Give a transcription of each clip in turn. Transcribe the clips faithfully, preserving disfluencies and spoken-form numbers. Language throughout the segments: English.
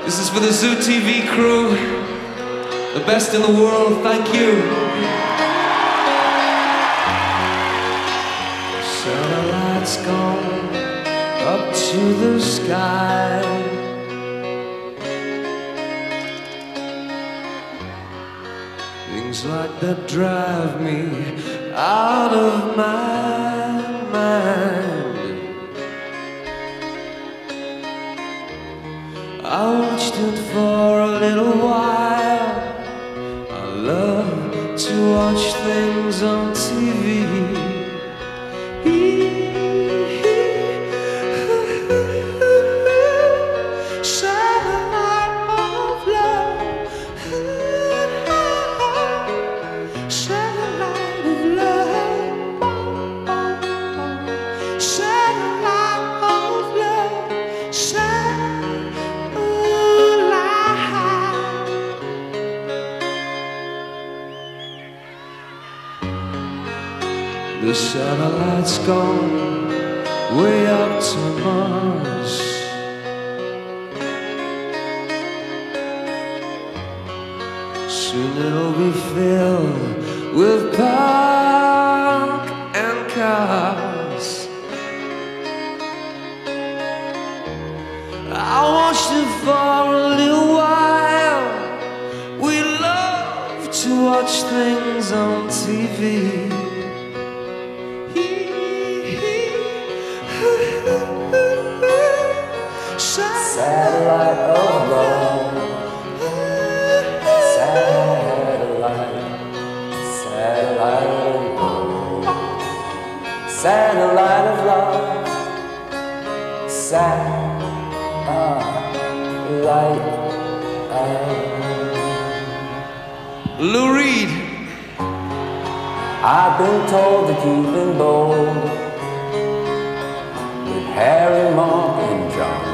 This is for the Zoo T V crew, the best in the world, thank you. Satellites gone up to the sky. Things like that drive me out of my mind. I watched it for a little while. I love to watch things on T V. Satellite of love, satellite of love, satellite of love, satellite. The satellite's gone way up to Mars. Soon it'll be filled with park and cars. I watched it for a little while. We love to watch things on T V. Satellite of love, satellite, satellite of love, satellite of love, satellite of. Lou Reed. I've been told that you've been bold with Harry, Mark, and John.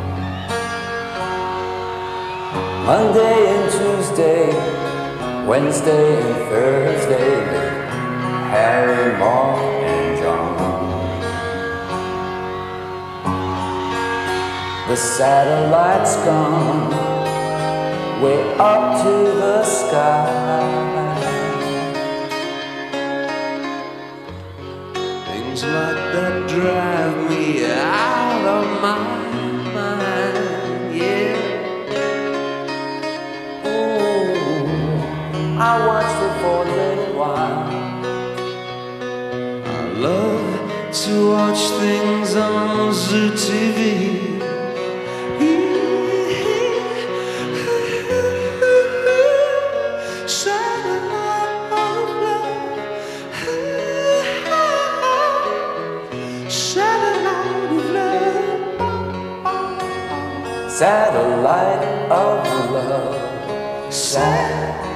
Monday and Tuesday, Wednesday and Thursday, with Harry, Mark, and John. The satellite's gone way up to the sky. Things like that drive me out of my mind, yeah. I watched it for a little while. I love to watch things on Zoo T V. Satellite of love, satellite of love, Satellite of love, satellite.